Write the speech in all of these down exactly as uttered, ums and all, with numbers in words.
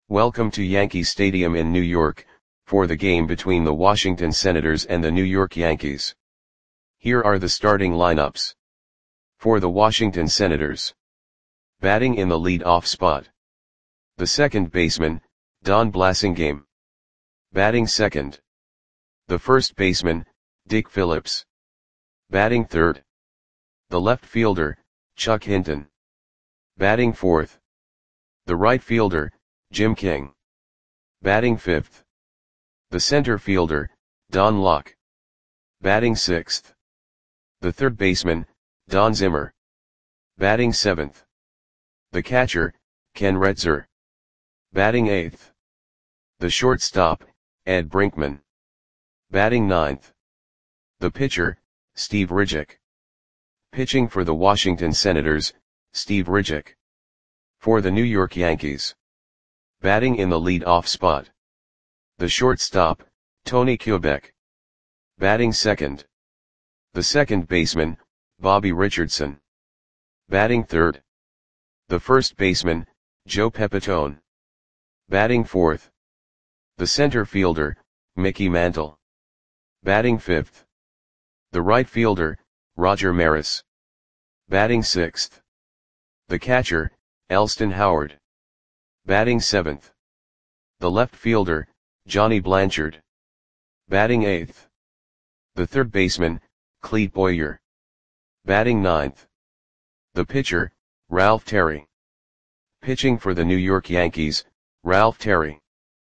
Welcome to Yankee Stadium in New York, for the game between the Washington Senators and the New York Yankees. Here are the starting lineups. For the Washington Senators. Batting in the lead-off spot. The second baseman, Don Blasingame. Batting second. The first baseman, Dick Phillips. Batting third. The left fielder, Chuck Hinton. Batting fourth. The right fielder, Jim King. Batting fifth. The center fielder, Don Locke. Batting sixth. The third baseman, Don Zimmer. Batting seventh. The catcher, Ken Retzer. Batting eighth. The shortstop, Ed Brinkman. Batting ninth. The pitcher, Steve Rijek. Pitching for the Washington Senators, Steve Rijek. For the New York Yankees. Batting in the lead-off spot. The shortstop, Tony Kubek. Batting second. The second baseman, Bobby Richardson. Batting third. The first baseman, Joe Pepitone. Batting fourth. The center fielder, Mickey Mantle. Batting fifth. The right fielder, Roger Maris. Batting sixth. The catcher, Elston Howard. Batting seventh. The left fielder, Johnny Blanchard. Batting eighth. The third baseman, Clete Boyer. Batting ninth. The pitcher, Ralph Terry. Pitching for the New York Yankees, Ralph Terry.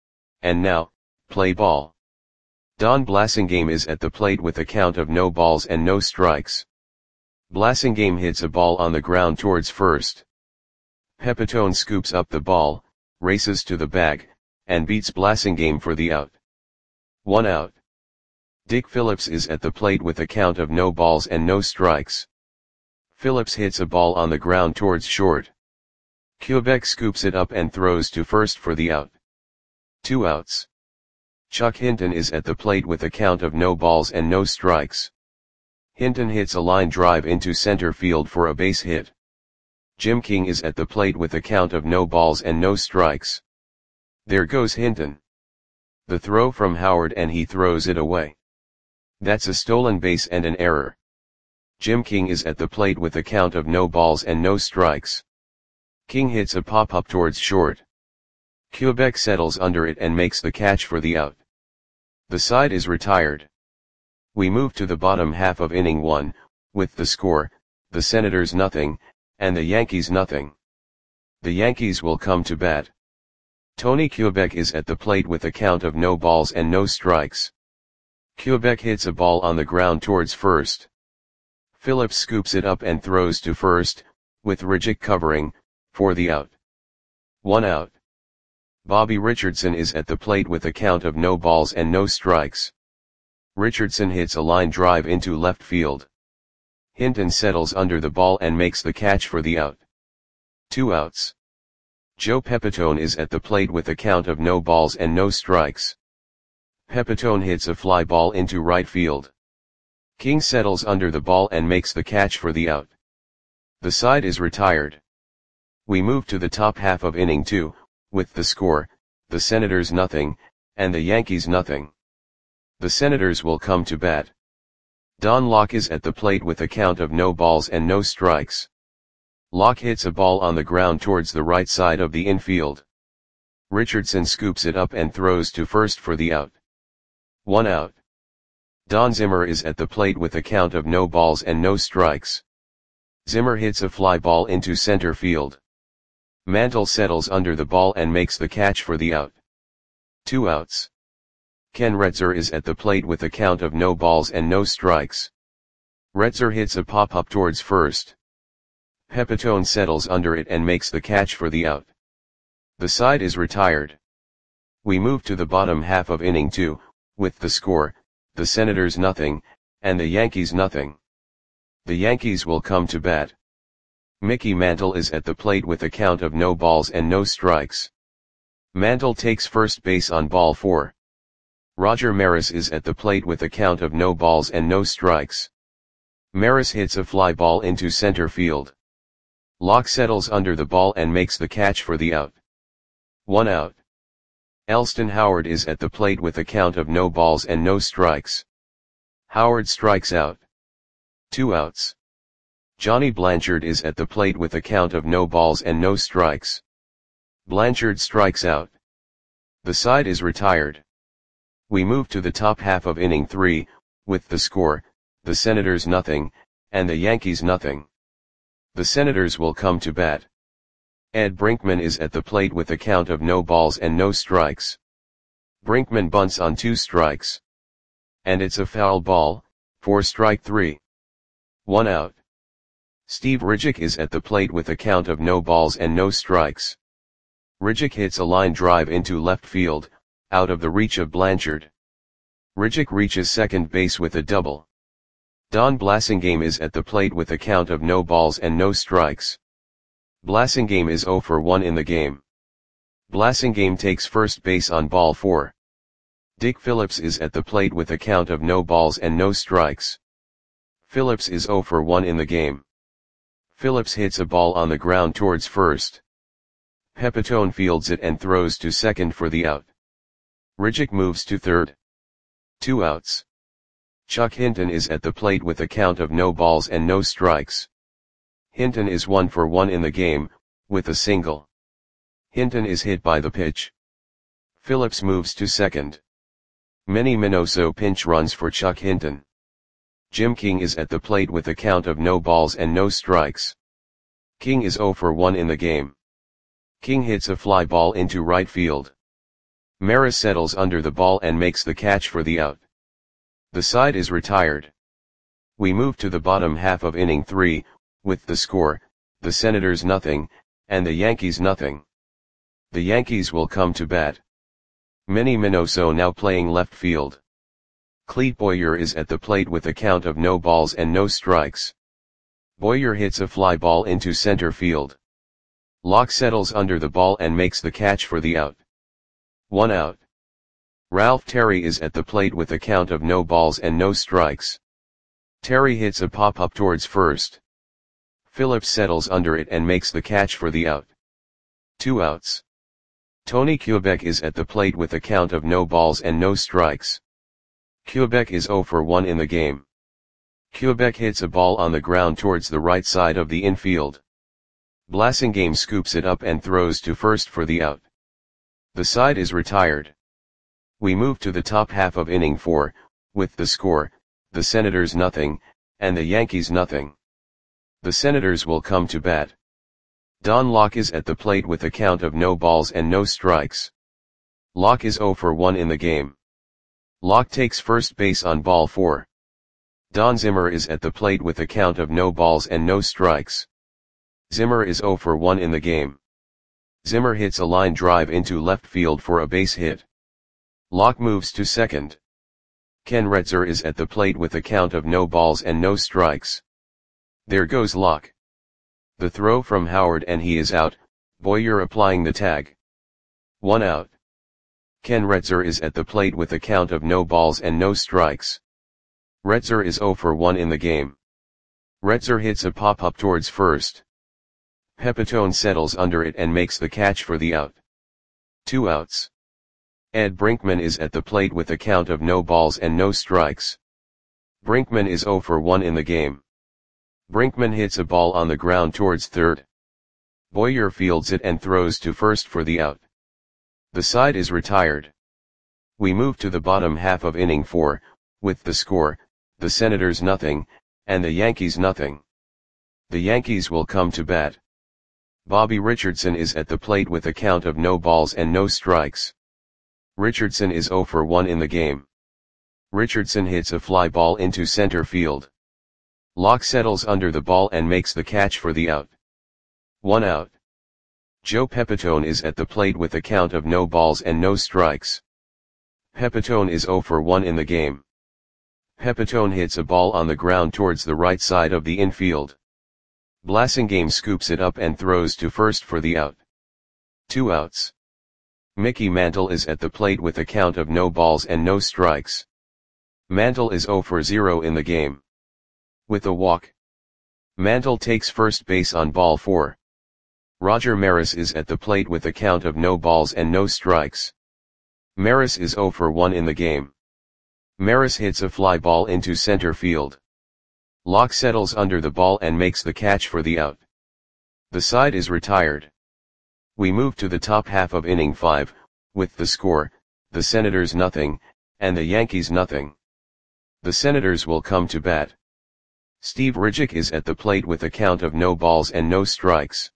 And now, play ball. Don Blasingame is at the plate with a count of no balls and no strikes. Blasingame hits a ball on the ground towards first. Pepitone scoops up the ball, races to the bag, and beats Blasingame for the out. One out. Dick Phillips is at the plate with a count of no balls and no strikes. Phillips hits a ball on the ground towards short. Kubek scoops it up and throws to first for the out. Two outs. Chuck Hinton is at the plate with a count of no balls and no strikes. Hinton hits a line drive into center field for a base hit. Jim King is at the plate with a count of no balls and no strikes. There goes Hinton. The throw from Howard and he throws it away. That's a stolen base and an error. Jim King is at the plate with a count of no balls and no strikes. King hits a pop-up towards short. Kubek settles under it and makes the catch for the out. The side is retired. We move to the bottom half of inning one, with the score, the Senators nothing, and the Yankees nothing. The Yankees will come to bat. Tony Kubek is at the plate with a count of no balls and no strikes. Kubek hits a ball on the ground towards first. Phillips scoops it up and throws to first, with Rijek covering, for the out. One out. Bobby Richardson is at the plate with a count of no balls and no strikes. Richardson hits a line drive into left field. Hinton settles under the ball and makes the catch for the out. Two outs. Joe Pepitone is at the plate with a count of no balls and no strikes. Pepitone hits a fly ball into right field. King settles under the ball and makes the catch for the out. The side is retired. We move to the top half of inning two, with the score, the Senators nothing, and the Yankees nothing. The Senators will come to bat. Don Locke is at the plate with a count of no balls and no strikes. Locke hits a ball on the ground towards the right side of the infield. Richardson scoops it up and throws to first for the out. One out. Don Zimmer is at the plate with a count of no balls and no strikes. Zimmer hits a fly ball into center field. Mantle settles under the ball and makes the catch for the out. Two outs. Ken Retzer is at the plate with a count of no balls and no strikes. Retzer hits a pop-up towards first. Pepitone settles under it and makes the catch for the out. The side is retired. We move to the bottom half of inning two, with the score, the Senators nothing, and the Yankees nothing. The Yankees will come to bat. Mickey Mantle is at the plate with a count of no balls and no strikes. Mantle takes first base on ball four. Roger Maris is at the plate with a count of no balls and no strikes. Maris hits a fly ball into center field. Locke settles under the ball and makes the catch for the out. One out. Elston Howard is at the plate with a count of no balls and no strikes. Howard strikes out. Two outs. Johnny Blanchard is at the plate with a count of no balls and no strikes. Blanchard strikes out. The side is retired. We move to the top half of inning three, with the score, the Senators nothing, and the Yankees nothing. The Senators will come to bat. Ed Brinkman is at the plate with a count of no balls and no strikes. Brinkman bunts on two strikes. And it's a foul ball, for strike three. One out. Steve Ridgick is at the plate with a count of no balls and no strikes. Ridgick hits a line drive into left field, out of the reach of Blanchard. Ridgick reaches second base with a double. Don Blasingame is at the plate with a count of no balls and no strikes. Blasingame is oh for one in the game. Blasingame takes first base on ball four. Dick Phillips is at the plate with a count of no balls and no strikes. Phillips is oh for one in the game. Phillips hits a ball on the ground towards first. Pepitone fields it and throws to second for the out. Ridgick moves to third. Two outs. Chuck Hinton is at the plate with a count of no balls and no strikes. Hinton is one for one in the game, with a single. Hinton is hit by the pitch. Phillips moves to second. Manny Minoso pinch runs for Chuck Hinton. Jim King is at the plate with a count of no balls and no strikes. King is oh for one in the game. King hits a fly ball into right field. Maris settles under the ball and makes the catch for the out. The side is retired. We move to the bottom half of inning three, with the score, the Senators nothing, and the Yankees nothing. The Yankees will come to bat. Manny Minoso now playing left field. Clete Boyer is at the plate with a count of no balls and no strikes. Boyer hits a fly ball into center field. Locke settles under the ball and makes the catch for the out. One out. Ralph Terry is at the plate with a count of no balls and no strikes. Terry hits a pop-up towards first. Phillips settles under it and makes the catch for the out. Two outs. Tony Kubek is at the plate with a count of no balls and no strikes. Kubek is oh for one in the game. Kubek hits a ball on the ground towards the right side of the infield. Blasingame scoops it up and throws to first for the out. The side is retired. We move to the top half of inning four, with the score, the Senators nothing, and the Yankees nothing. The Senators will come to bat. Don Locke is at the plate with a count of no balls and no strikes. Locke is oh for one in the game. Locke takes first base on ball four. Don Zimmer is at the plate with a count of no balls and no strikes. Zimmer is oh for one in the game. Zimmer hits a line drive into left field for a base hit. Locke moves to second. Ken Retzer is at the plate with a count of no balls and no strikes. There goes Locke. The throw from Howard and he is out, Boyer applying the tag. One out. Ken Retzer is at the plate with a count of no balls and no strikes. Retzer is oh for one in the game. Retzer hits a pop-up towards first. Pepitone settles under it and makes the catch for the out. Two outs. Ed Brinkman is at the plate with a count of no balls and no strikes. Brinkman is oh for one in the game. Brinkman hits a ball on the ground towards third. Boyer fields it and throws to first for the out. The side is retired. We move to the bottom half of inning four, with the score, the Senators nothing, and the Yankees nothing. The Yankees will come to bat. Bobby Richardson is at the plate with a count of no balls and no strikes. Richardson is oh for one in the game. Richardson hits a fly ball into center field. Locke settles under the ball and makes the catch for the out. One out. Joe Pepitone is at the plate with a count of no balls and no strikes. Pepitone is oh for one in the game. Pepitone hits a ball on the ground towards the right side of the infield. Blasingame scoops it up and throws to first for the out. Two outs. Mickey Mantle is at the plate with a count of no balls and no strikes. Mantle is oh for zero in the game. With a walk. Mantle takes first base on ball four. Roger Maris is at the plate with a count of no balls and no strikes. Maris is zero for one in the game. Maris hits a fly ball into center field. Locke settles under the ball and makes the catch for the out. The side is retired. We move to the top half of inning five, with the score, the Senators nothing, and the Yankees nothing. The Senators will come to bat. Steve Rijek is at the plate with a count of no balls and no strikes.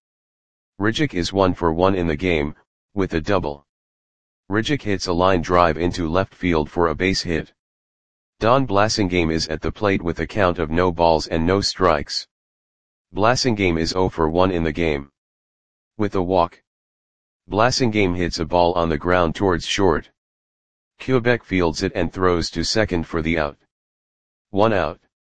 Rijek is one for one in the game, with a double. Rijek hits a line drive into left field for a base hit. Don Blasingame is at the plate with a count of no balls and no strikes. Blasingame is zero for one in the game. With a walk. Blasingame hits a ball on the ground towards short. Quebec fields it and throws to second for the out. One out.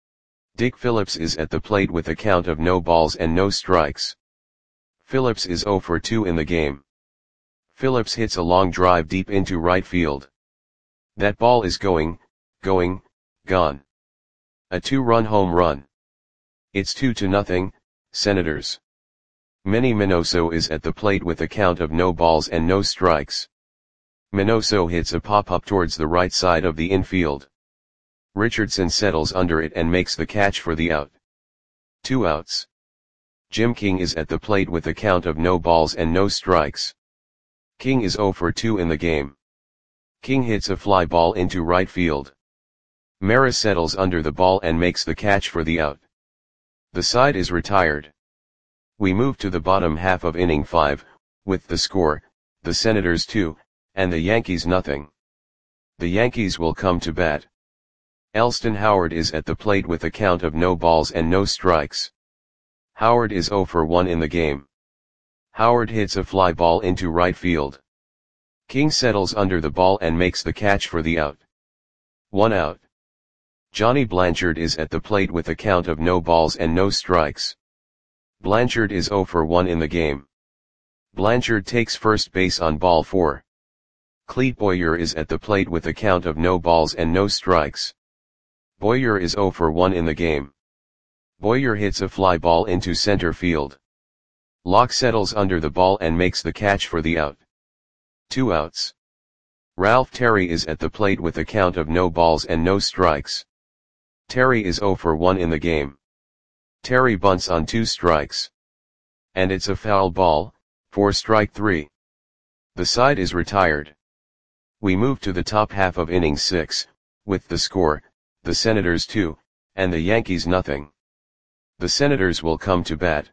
Dick Phillips is at the plate with a count of no balls and no strikes. Phillips is zero for two in the game. Phillips hits a long drive deep into right field. That ball is going, going, gone. A two-run home run. It's two to nothing, Senators. Manny Minoso is at the plate with a count of no balls and no strikes. Minoso hits a pop-up towards the right side of the infield. Richardson settles under it and makes the catch for the out. Two outs. Jim King is at the plate with a count of no balls and no strikes. King is zero for two in the game. King hits a fly ball into right field. Maris settles under the ball and makes the catch for the out. The side is retired. We move to the bottom half of inning five, with the score, the Senators two, and the Yankees nothing. The Yankees will come to bat. Elston Howard is at the plate with a count of no balls and no strikes. Howard is zero for one in the game. Howard hits a fly ball into right field. King settles under the ball and makes the catch for the out. One out. Johnny Blanchard is at the plate with a count of no balls and no strikes. Blanchard is zero for one in the game. Blanchard takes first base on ball four. Clete Boyer is at the plate with a count of no balls and no strikes. Boyer is zero for one in the game. Boyer hits a fly ball into center field. Locke settles under the ball and makes the catch for the out. Two outs. Ralph Terry is at the plate with a count of no balls and no strikes. Terry is zero for one in the game. Terry bunts on two strikes. And it's a foul ball, for strike three. The side is retired. We move to the top half of inning six, with the score, the Senators two, and the Yankees nothing. The Senators will come to bat.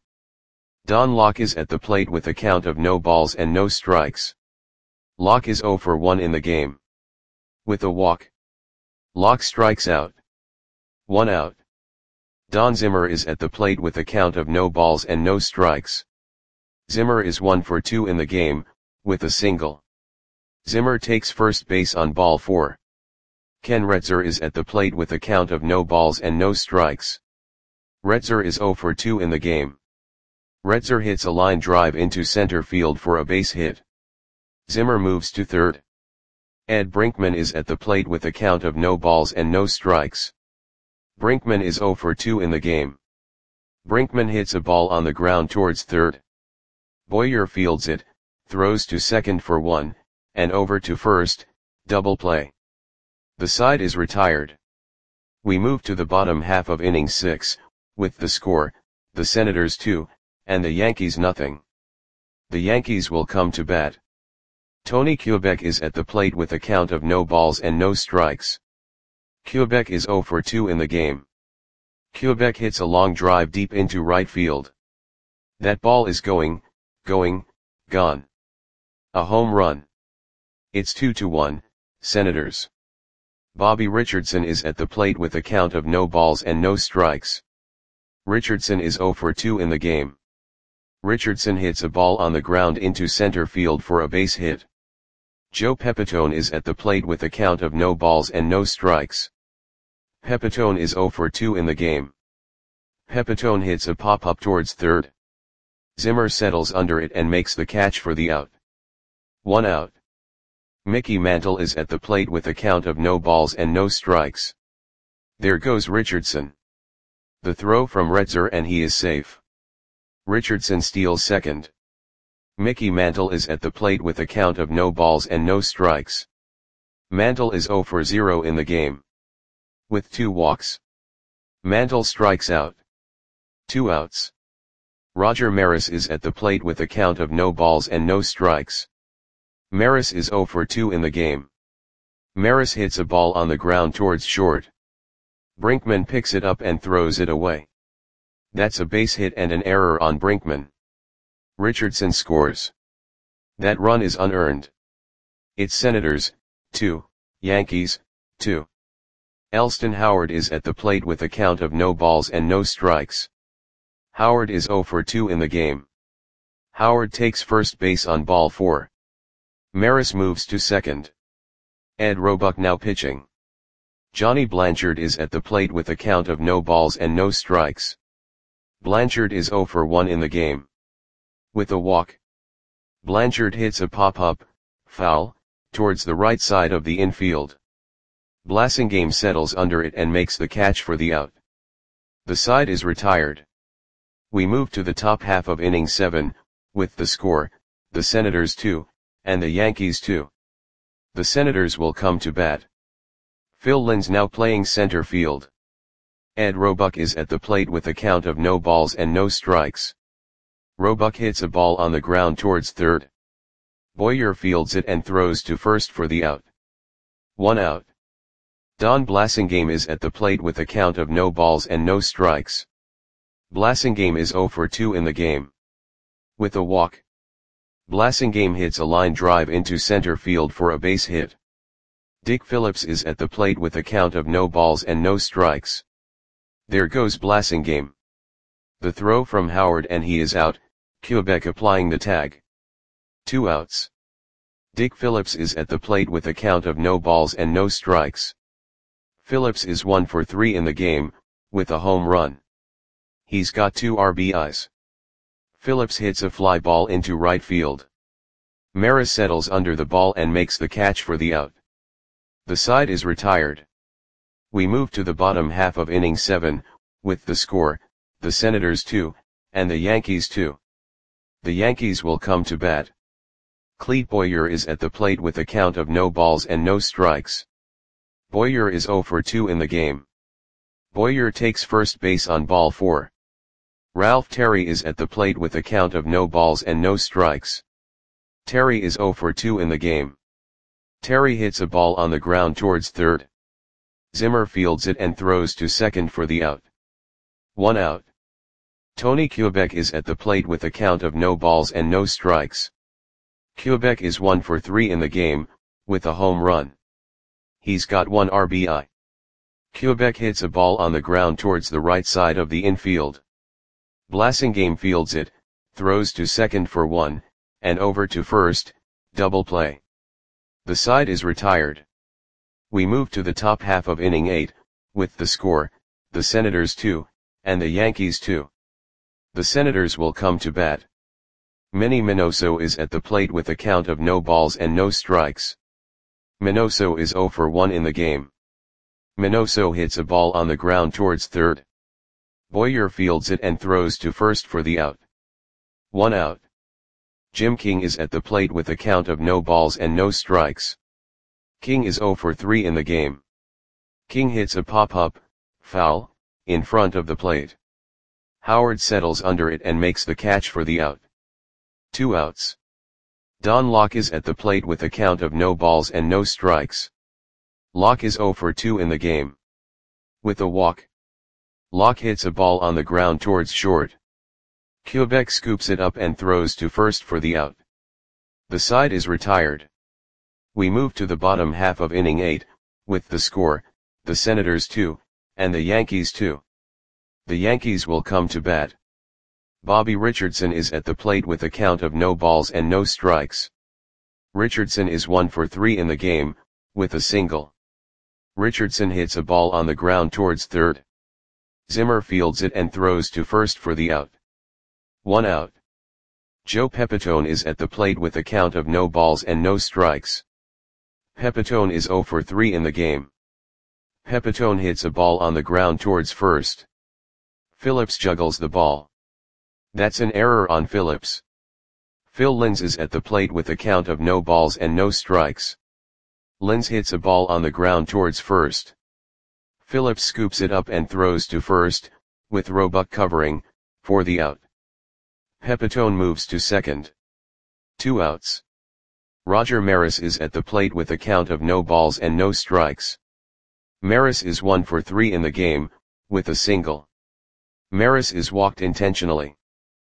Don Locke is at the plate with a count of no balls and no strikes. Locke is zero for one in the game. With a walk. Locke strikes out. One out. Don Zimmer is at the plate with a count of no balls and no strikes. Zimmer is one for two in the game, with a single. Zimmer takes first base on ball four. Ken Retzer is at the plate with a count of no balls and no strikes. Retzer is zero for two in the game. Retzer hits a line drive into center field for a base hit. Zimmer moves to third. Ed Brinkman is at the plate with a count of no balls and no strikes. Brinkman is zero for two in the game. Brinkman hits a ball on the ground towards third. Boyer fields it, throws to second for one, and over to first, double play. The side is retired. We move to the bottom half of inning six, with the score, the Senators two, and the Yankees nothing. The Yankees will come to bat. Tony Quebec is at the plate with a count of no balls and no strikes. Quebec is zero for two in the game. Quebec hits a long drive deep into right field. That ball is going, going, gone. A home run. It's two to one, Senators. Bobby Richardson is at the plate with a count of no balls and no strikes. Richardson is zero for two in the game. Richardson hits a ball on the ground into center field for a base hit. Joe Pepitone is at the plate with a count of no balls and no strikes. Pepitone is zero for two in the game. Pepitone hits a pop-up towards third. Zimmer settles under it and makes the catch for the out. One out. Mickey Mantle is at the plate with a count of no balls and no strikes. There goes Richardson. The throw from Retzer and he is safe. Richardson steals second. Mickey Mantle is at the plate with a count of no balls and no strikes. Mantle is zero for zero in the game. With two walks. Mantle strikes out. Two outs. Roger Maris is at the plate with a count of no balls and no strikes. Maris is zero for two in the game. Maris hits a ball on the ground towards short. Brinkman picks it up and throws it away. That's a base hit and an error on Brinkman. Richardson scores. That run is unearned. It's Senators, two, Yankees, two. Elston Howard is at the plate with a count of no balls and no strikes. Howard is zero for two in the game. Howard takes first base on ball four. Maris moves to second. Ed Roebuck now pitching. Johnny Blanchard is at the plate with a count of no balls and no strikes. Blanchard is zero for one in the game. With a walk. Blanchard hits a pop-up, foul, towards the right side of the infield. Blasingame settles under it and makes the catch for the out. The side is retired. We move to the top half of inning seven, with the score, the Senators two, and the Yankees two. The Senators will come to bat. Phil Linz now playing center field. Ed Roebuck is at the plate with a count of no balls and no strikes. Roebuck hits a ball on the ground towards third. Boyer fields it and throws to first for the out. One out. Don Blasingame is at the plate with a count of no balls and no strikes. Blasingame is zero for two in the game. With a walk. Blasingame hits a line drive into center field for a base hit. Dick Phillips is at the plate with a count of no balls and no strikes. There goes Blasingame. The throw from Howard and he is out, Quebec applying the tag. Two outs. Dick Phillips is at the plate with a count of no balls and no strikes. Phillips is one for three in the game, with a home run. He's got two R B Is. Phillips hits a fly ball into right field. Maris settles under the ball and makes the catch for the out. The side is retired. We move to the bottom half of inning seven, with the score, the Senators two, and the Yankees two. The Yankees will come to bat. Clete Boyer is at the plate with a count of no balls and no strikes. Boyer is zero for two in the game. Boyer takes first base on ball four. Ralph Terry is at the plate with a count of no balls and no strikes. Terry is zero for two in the game. Terry hits a ball on the ground towards third. Zimmer fields it and throws to second for the out. One out. Tony Quebec is at the plate with a count of no balls and no strikes. Quebec is one for three in the game, with a home run. He's got one R B I. Quebec hits a ball on the ground towards the right side of the infield. Blasingame fields it, throws to second for one, and over to first, double play. The side is retired. We move to the top half of inning eight, with the score, the Senators two, and the Yankees two. The Senators will come to bat. Minnie Minoso is at the plate with a count of no balls and no strikes. Minoso is zero for one in the game. Minoso hits a ball on the ground towards third. Boyer fields it and throws to first for the out. One out. Jim King is at the plate with a count of no balls and no strikes. King is zero for three in the game. King hits a pop-up, foul, in front of the plate. Howard settles under it and makes the catch for the out. Two outs. Don Locke is at the plate with a count of no balls and no strikes. Locke is zero for two in the game. With a walk. Locke hits a ball on the ground towards short. Quebec scoops it up and throws to first for the out. The side is retired. We move to the bottom half of inning eight, with the score, the Senators two, and the Yankees two. The Yankees will come to bat. Bobby Richardson is at the plate with a count of no balls and no strikes. Richardson is one for three in the game, with a single. Richardson hits a ball on the ground towards third. Zimmer fields it and throws to first for the out. One out. Joe Pepitone is at the plate with a count of no balls and no strikes. Pepitone is zero for three in the game. Pepitone hits a ball on the ground towards first. Phillips juggles the ball. That's an error on Phillips. Phil Linz is at the plate with a count of no balls and no strikes. Linz hits a ball on the ground towards first. Phillips scoops it up and throws to first, with Roebuck covering, for the out. Pepitone moves to second. Two outs. Roger Maris is at the plate with a count of no balls and no strikes. Maris is one for three in the game, with a single. Maris is walked intentionally.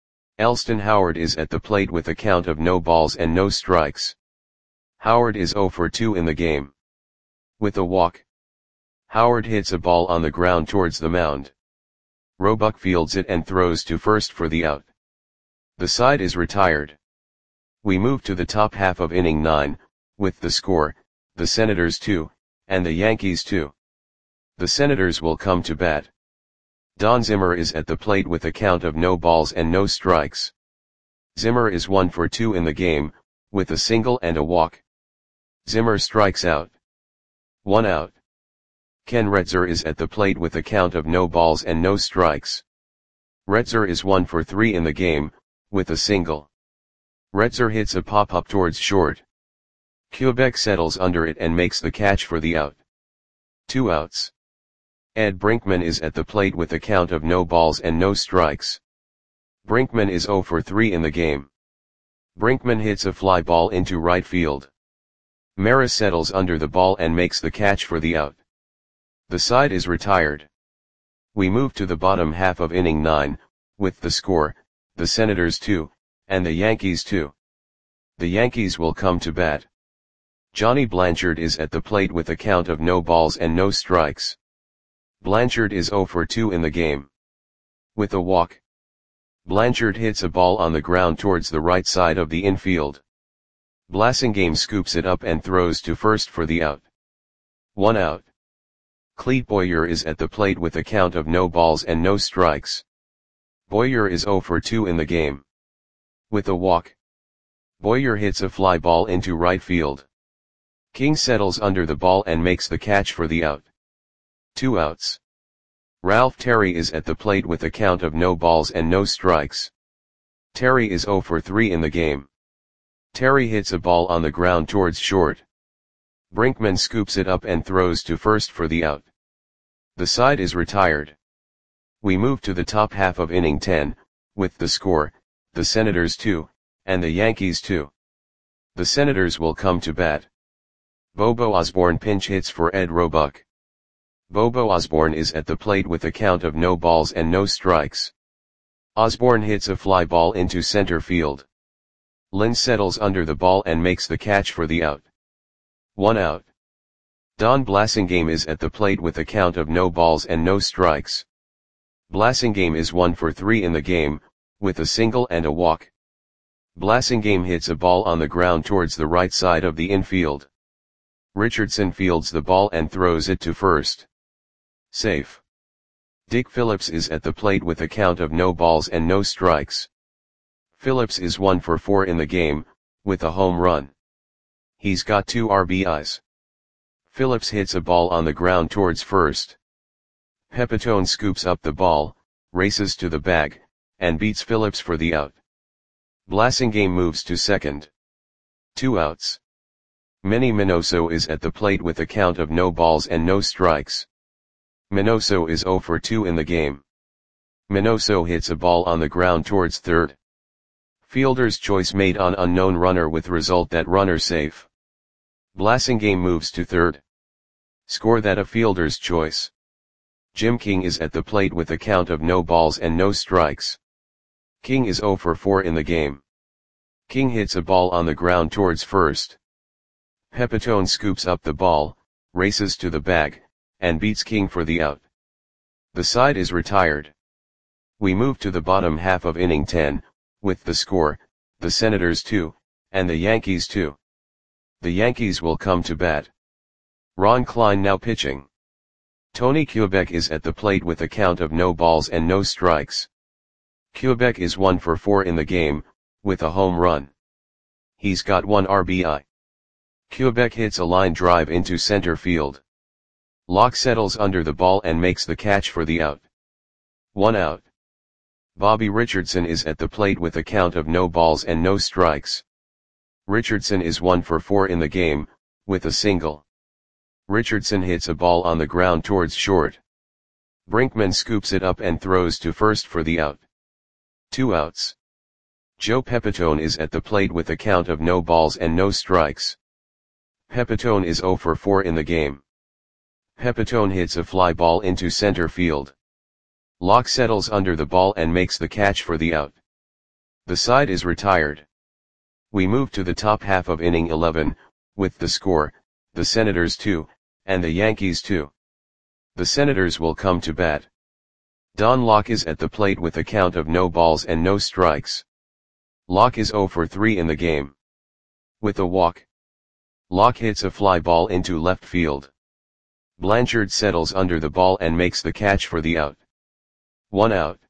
Elston Howard is at the plate with a count of no balls and no strikes. Howard is zero for two in the game. With a walk. Howard hits a ball on the ground towards the mound. Roebuck fields it and throws to first for the out. The side is retired. We move to the top half of inning nine, with the score, the Senators two, and the Yankees two. The Senators will come to bat. Don Zimmer is at the plate with a count of no balls and no strikes. Zimmer is one for two in the game, with a single and a walk. Zimmer strikes out. One out. Ken Retzer is at the plate with a count of no balls and no strikes. Retzer is one for three in the game, with a single. Retzer hits a pop-up towards short. Quebec settles under it and makes the catch for the out. Two outs. Ed Brinkman is at the plate with a count of no balls and no strikes. Brinkman is zero for three in the game. Brinkman hits a fly ball into right field. Maris settles under the ball and makes the catch for the out. The side is retired. We move to the bottom half of inning nine, with the score, the Senators two, and the Yankees two. The Yankees will come to bat. Johnny Blanchard is at the plate with a count of no balls and no strikes. Blanchard is zero for two in the game. With a walk. Blanchard hits a ball on the ground towards the right side of the infield. Blasingame scoops it up and throws to first for the out. One out. Clete Boyer is at the plate with a count of no balls and no strikes. Boyer is zero for two in the game. With a walk. Boyer hits a fly ball into right field. King settles under the ball and makes the catch for the out. Two outs. Ralph Terry is at the plate with a count of no balls and no strikes. Terry is zero for three in the game. Terry hits a ball on the ground towards short. Brinkman scoops it up and throws to first for the out. The side is retired. We move to the top half of inning ten, with the score, the Senators two, and the Yankees two. The Senators will come to bat. Bobo Osborne pinch hits for Ed Roebuck. Bobo Osborne is at the plate with a count of no balls and no strikes. Osborne hits a fly ball into center field. Lynn settles under the ball and makes the catch for the out. One out. Don Blasingame is at the plate with a count of no balls and no strikes. Blasingame is one for three in the game, with a single and a walk. Blasingame hits a ball on the ground towards the right side of the infield. Richardson fields the ball and throws it to first. Safe. Dick Phillips is at the plate with a count of no balls and no strikes. Phillips is one for four in the game, with a home run. He's got two R B Is. Phillips hits a ball on the ground towards first. Pepitone scoops up the ball, races to the bag, and beats Phillips for the out. Blasingame moves to second. Two outs. Manny Minoso is at the plate with a count of no balls and no strikes. Minoso is zero for two in the game. Minoso hits a ball on the ground towards third. Fielder's choice made on unknown runner with result that runner safe. Blasingame moves to third. Score that a fielder's choice. Jim King is at the plate with a count of no balls and no strikes. King is zero for four in the game. King hits a ball on the ground towards first. Pepitone scoops up the ball, races to the bag, and beats King for the out. The side is retired. We move to the bottom half of inning ten, with the score, the Senators two, and the Yankees two. The Yankees will come to bat. Ron Klein now pitching. Tony Quebec is at the plate with a count of no balls and no strikes. Quebec is one for four in the game, with a home run. He's got one R B I. Quebec hits a line drive into center field. Locke settles under the ball and makes the catch for the out. One out. Bobby Richardson is at the plate with a count of no balls and no strikes. Richardson is one for four in the game, with a single. Richardson hits a ball on the ground towards short. Brinkman scoops it up and throws to first for the out. Two outs. Joe Pepitone is at the plate with a count of no balls and no strikes. Pepitone is oh for four in the game. Pepitone hits a fly ball into center field. Locke settles under the ball and makes the catch for the out. The side is retired. We move to the top half of inning eleven, with the score, the Senators two, and the Yankees two. The Senators will come to bat. Don Locke is at the plate with a count of no balls and no strikes. Locke is oh for three in the game. With a walk, Locke hits a fly ball into left field. Blanchard settles under the ball and makes the catch for the out. One out.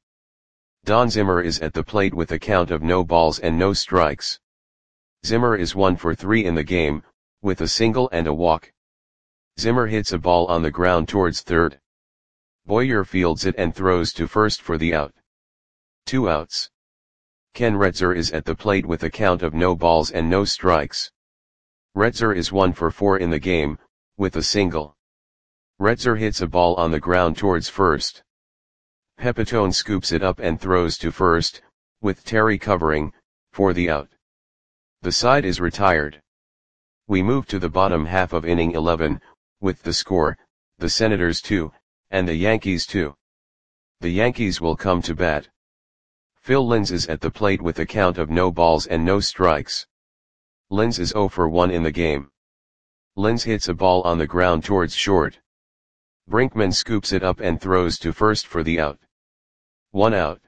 Don Zimmer is at the plate with a count of no balls and no strikes. Zimmer is one for three in the game, with a single and a walk. Zimmer hits a ball on the ground towards third. Boyer fields it and throws to first for the out. Two outs. Ken Retzer is at the plate with a count of no balls and no strikes. Retzer is one for four in the game, with a single. Retzer hits a ball on the ground towards first. Pepitone scoops it up and throws to first, with Terry covering, for the out. The side is retired. We move to the bottom half of inning eleven, with the score, the Senators two, and the Yankees two. The Yankees will come to bat. Phil Linz is at the plate with a count of no balls and no strikes. Linz is oh for one in the game. Linz hits a ball on the ground towards short. Brinkman scoops it up and throws to first for the out. One out.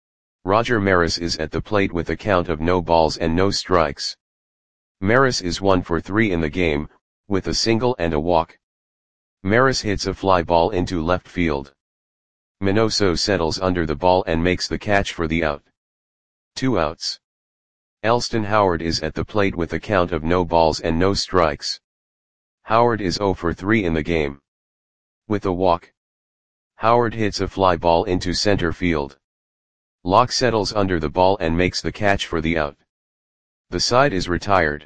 Roger Maris is at the plate with a count of no balls and no strikes. Maris is one for three in the game, with a single and a walk. Maris hits a fly ball into left field. Minoso settles under the ball and makes the catch for the out. Two outs. Elston Howard is at the plate with a count of no balls and no strikes. Howard is oh for three in the game. With a walk, Howard hits a fly ball into center field. Locke settles under the ball and makes the catch for the out. The side is retired.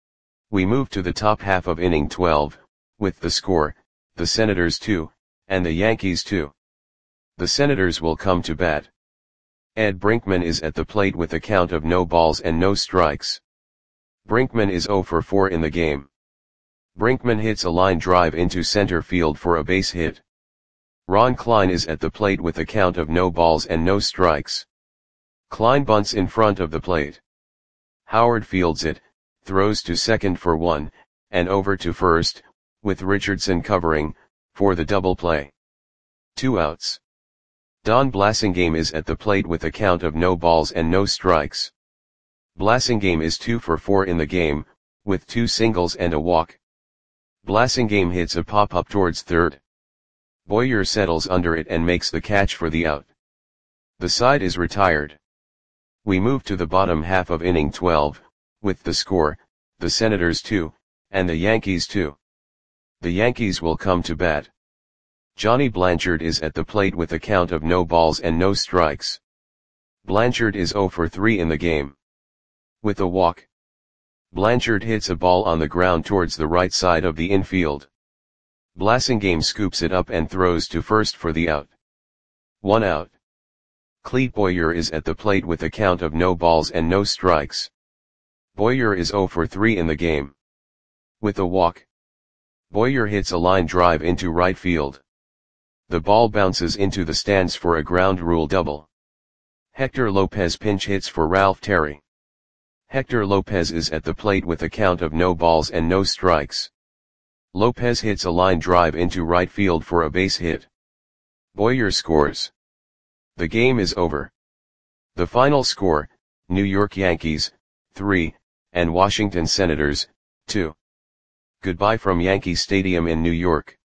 We move to the top half of inning twelve, with the score, the Senators two, and the Yankees two. The Senators will come to bat. Ed Brinkman is at the plate with a count of no balls and no strikes. Brinkman is oh for four in the game. Brinkman hits a line drive into center field for a base hit. Ron Klein is at the plate with a count of no balls and no strikes. Klein bunts in front of the plate. Howard fields it, throws to second for one, and over to first, with Richardson covering, for the double play. Two outs. Don Blasingame is at the plate with a count of no balls and no strikes. Blasingame is two for four in the game, with two singles and a walk. Blasingame hits a pop-up towards third. Boyer settles under it and makes the catch for the out. The side is retired. We move to the bottom half of inning twelve, with the score, the Senators two, and the Yankees two. The Yankees will come to bat. Johnny Blanchard is at the plate with a count of no balls and no strikes. Blanchard is oh for three in the game. With a walk, Blanchard hits a ball on the ground towards the right side of the infield. Blasingame scoops it up and throws to first for the out. One out. Clete Boyer is at the plate with a count of no balls and no strikes. Boyer is oh for three in the game. With a walk, Boyer hits a line drive into right field. The ball bounces into the stands for a ground rule double. Hector Lopez pinch hits for Ralph Terry. Hector Lopez is at the plate with a count of no balls and no strikes. Lopez hits a line drive into right field for a base hit. Boyer scores. The game is over. The final score, New York Yankees, three, and Washington Senators, two. Goodbye from Yankee Stadium in New York.